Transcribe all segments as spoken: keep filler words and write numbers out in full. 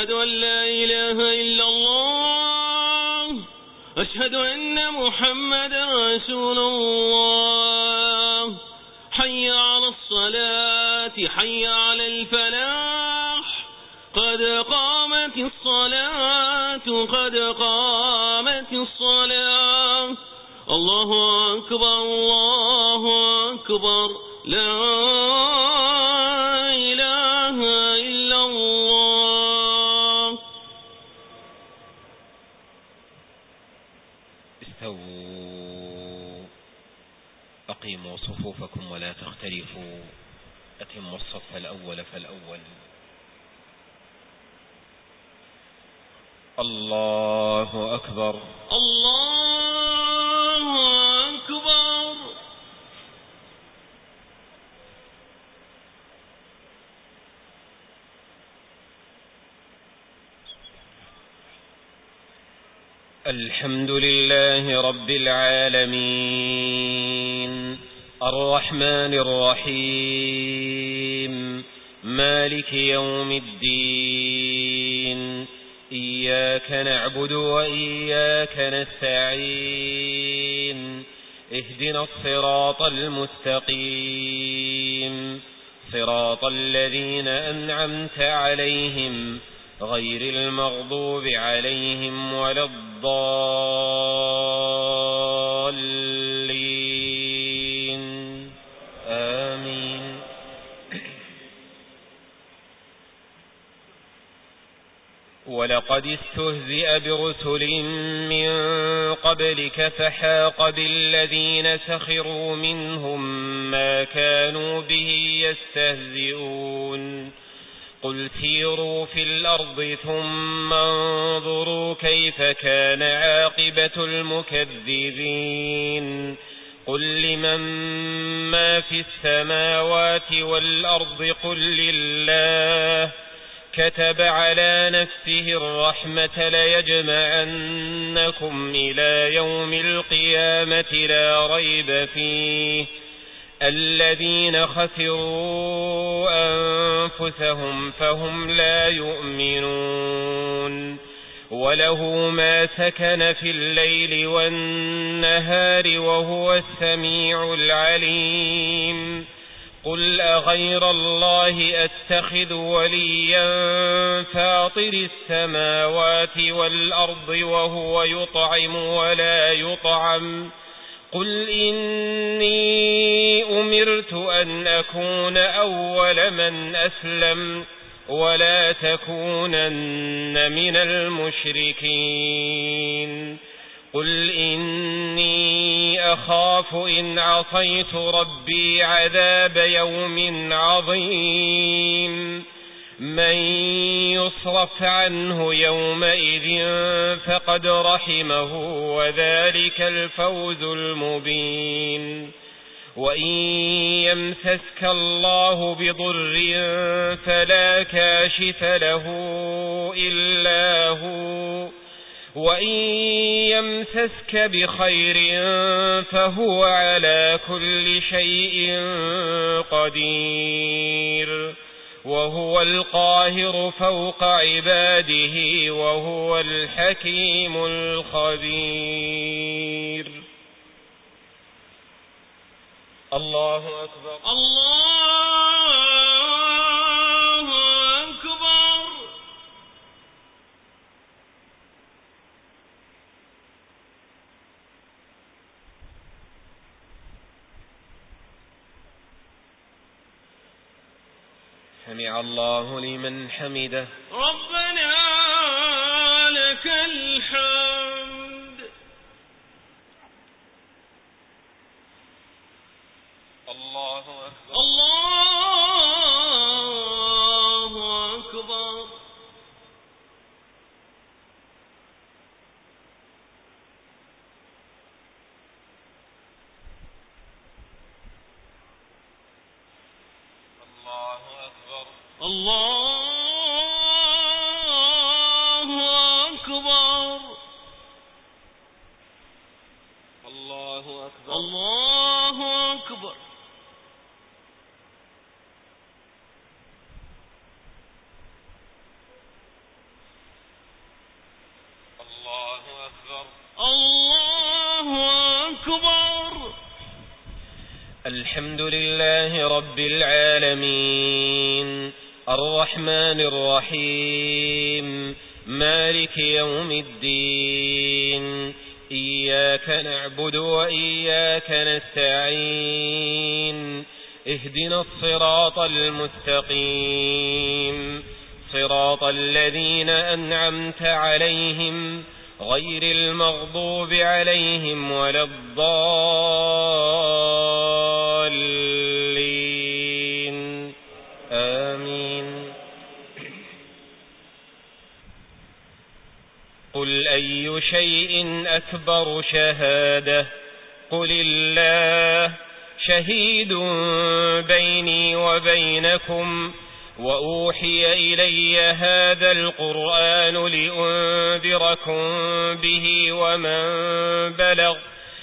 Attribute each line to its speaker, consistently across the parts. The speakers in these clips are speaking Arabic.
Speaker 1: أشهد أن لا إله إلا الله أشهد أن محمدا رسول الله حي على الصلاة حي على الفلاح قد قامت الصلاة قد قامت الصلاة الله أكبر الله أكبر لا إله إلا الله.
Speaker 2: استووا أقيموا صفوفكم ولا تختلفوا أتموا الصف الأول فالأول. الله أكبر
Speaker 1: الله أكبر.
Speaker 2: الحمد لله رب العالمين الرحمن الرحيم مالك يوم الدين إياك نعبد وإياك نستعين اهدنا الصراط المستقيم صراط الذين أنعمت عليهم غير المغضوب عليهم ولا الضالين آمين. ولقد استهزئ برسل من قبلك فحاق بالذين سخروا منهم ما كانوا به يستهزئون قل سيروا في الأرض ثم انظروا كيف كان عاقبة المكذبين قل لمن ما في السماوات والأرض قل لله كتب على نفسه الرحمة ليجمعنكم إلى يوم القيامة لا ريب فيه الذين خسروا أنفسهم فهم لا يؤمنون وله ما سكن في الليل والنهار وهو السميع العليم قل أغير الله أتخذ وليا فاطر السماوات والأرض وهو يطعم ولا يطعم قل إني أمرت أن أكون أول من أسلم ولا تكونن من المشركين قل إني أخاف إن عصيت ربي عذاب يوم عظيم من يصرف عنه يومئذ فقد رحمه وذلك الفوز المبين وإن يمسسك الله بضر فلا كاشف له إلا هو وإن يمسسك بخير فهو على كل شيء قدير وهو القاهر فوق عباده وهو الحكيم الخبير. الله أكبر
Speaker 1: الله أكبر.
Speaker 2: سمع الله لمن حمده
Speaker 1: ربنا لك الحمد.
Speaker 2: الله أكبر
Speaker 1: الله أكبر.
Speaker 2: الله أكبر
Speaker 1: الله أكبر.
Speaker 2: الله أكبر
Speaker 1: الله أكبر.
Speaker 2: الحمد لله رب العالمين الرحمن الرحيم مالك يوم الدين إياك نعبد وإياك نستعين اهدنا الصراط المستقيم صراط الذين أنعمت عليهم غير المغضوب عليهم ولا الضالين آمين. قل أي شيء أكبر شهادة قل الله شهيد بيني وبينكم وأوحي إلي هذا القرآن لأنذركم به ومن بلغ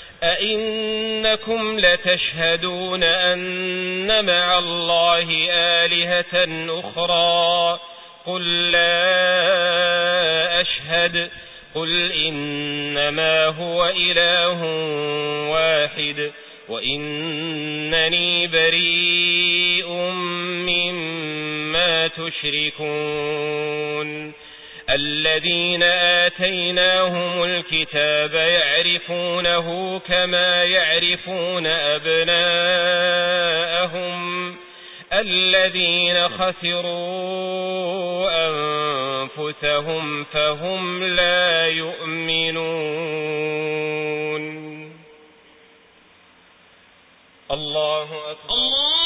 Speaker 2: أئنكم لتشهدون أن مع الله آلهة أخرى قل لا أشهد قل إنما هو إله واحد وإنني بريء مما تشركون. الذين آتيناهم الكتاب يعرفونه كما يعرفون أبناءهم الذين خسروا أنفسهم فهم لا يؤمنون. الله أكبر.
Speaker 1: الله